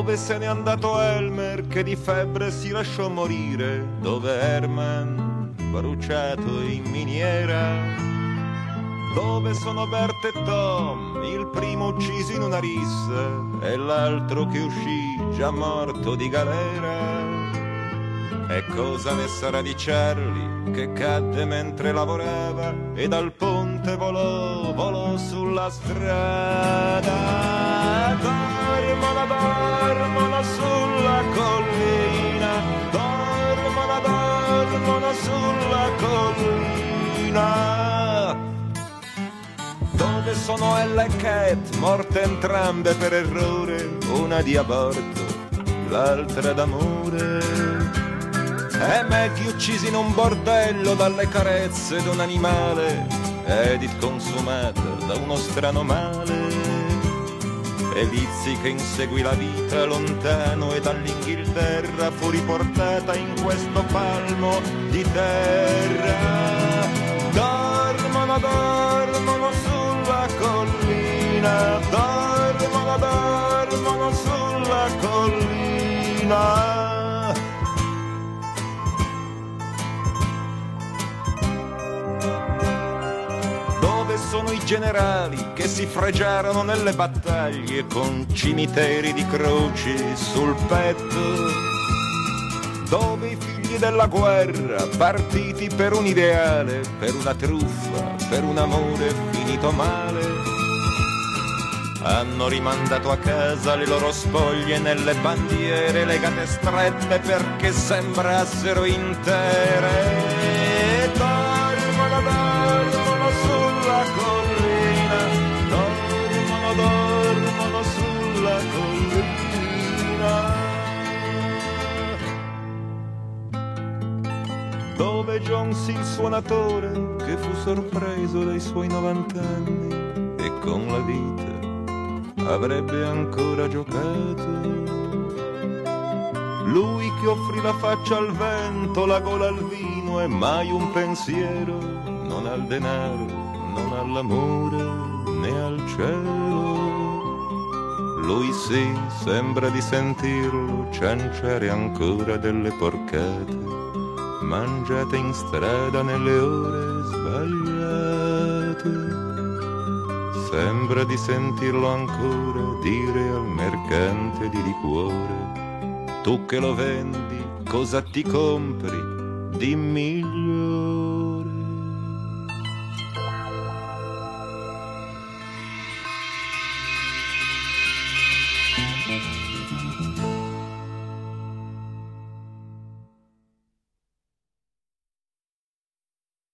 Dove se n'è andato Elmer che di febbre si lasciò morire? Dove Herman bruciato in miniera? Dove sono Bert e Tom, il primo ucciso in una rissa e l'altro che uscì già morto di galera? E cosa ne sarà di Charlie che cadde mentre lavorava e dal ponte volò sulla strada? Dormono sulla collina, dormono sulla collina. Dove sono Ella e Cat, morte entrambe per errore, una di aborto, l'altra d'amore? E Maggie uccisi in un bordello dalle carezze d'un animale, Edith consumata da uno strano male. E Lizzie che inseguì la vita lontano e dall'Inghilterra fu riportata in questo palmo di terra. Dormono sulla collina, dormono sulla collina. Dove sono i generali che si fregiarono nelle battaglie con cimiteri di croci sul petto? Dove i figli della guerra, partiti per un ideale, per una truffa, per un amore finito male, hanno rimandato a casa le loro spoglie nelle bandiere legate strette perché sembrassero intere. Dormono sulla collina, dormono sulla collina. Dove Jones il suonatore che fu sorpreso dai suoi 90 anni e con la vita avrebbe ancora giocato? Lui che offrì la faccia al vento, la gola al vino e mai un pensiero, non al denaro, non all'amore né al cielo. Lui sì, sembra di sentirlo cianciare ancora delle porcate mangiate in strada nelle ore sbagliate. Sembra di sentirlo ancora dire al mercante di liquore: tu che lo vendi, cosa ti compri? Dimmiglielo.